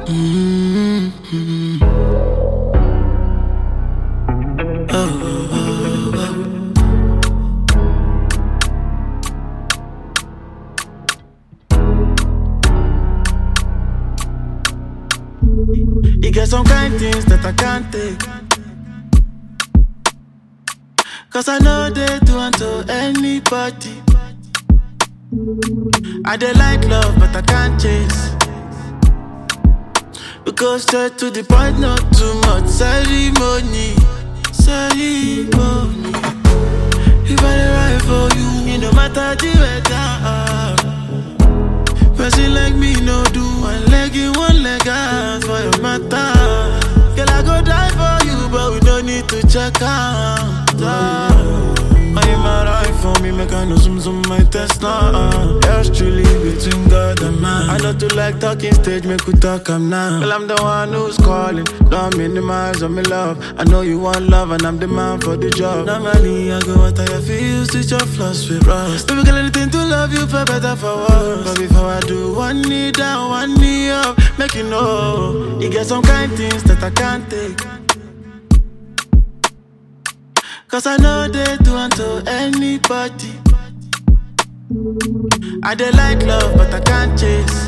Mm-hmm. You get some kind things that I can't take, 'cause I know they do unto anybody. I dey like love, but I can't chase. We go straight to the point, not too much ceremony. Ceremony. If I dey right for you, it no matter the weather. Person like me no do one leg in, one leg out for your matter. Girl, I go die for you, but we don't need to check out. I'm alright for me, make I know some my test now. Yours truly between God and man. I don't do like talking stage, make we talk I'm now. Well, I'm the one who's calling, don't minimize on me love. I know you want love and I'm the man for the job. Normally I go out of your feels, switch your flaws with rust. Baby, girl, anything to love you for better, for worse. But before I do, one knee down, one knee up, make you know, you get some kind things that I can't take, 'cause I know they do unto anybody. I dey like love, but I can't chase.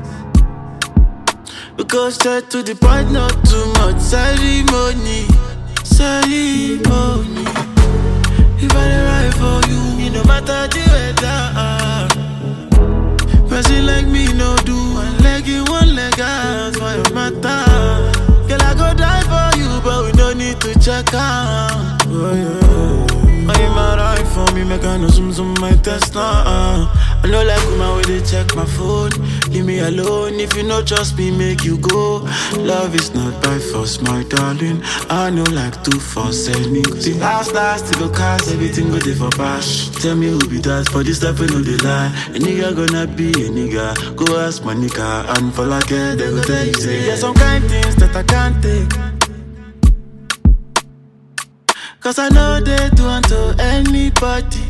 We go straight to the point, not too much ceremony. Ceremony. If I dey right for you, it no matter the weather. Person like me no do one leg in, one leg out for your matter. Girl, I go die for you, but we don't need to check out. Oh, yeah. I'm alright for me, make I know some my test now. I know like woman when they check my phone. Leave me alone, if you not trust me, make you go. Love is not by force, my darling. I know like 2 force anything. Last, to go cast everything go there for bash. Tell me who be that for this stuff, know they lie. A nigga gonna be a nigga. Go ask my nigga, and for like it, they go tell you say. There's some kind things that I can't take, 'cause I know they do unto anybody.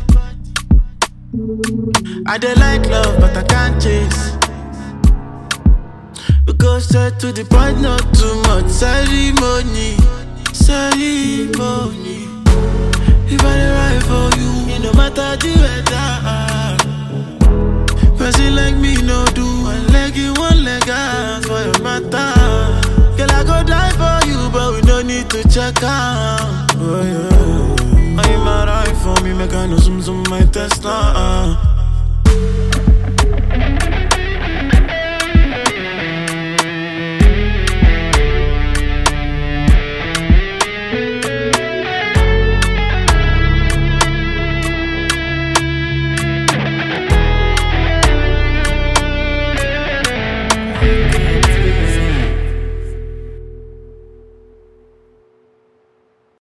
I dey like love, but I can't chase. We go straight to the point, not too much ceremony. Ceremony. If I dey right for you, it no matter the weather. Person like me no do one leg in, one leg out for your matter. Girl, I go die for you, but we don't need to check out. Oh, yeah. I'm alright for me, make I know some my test now.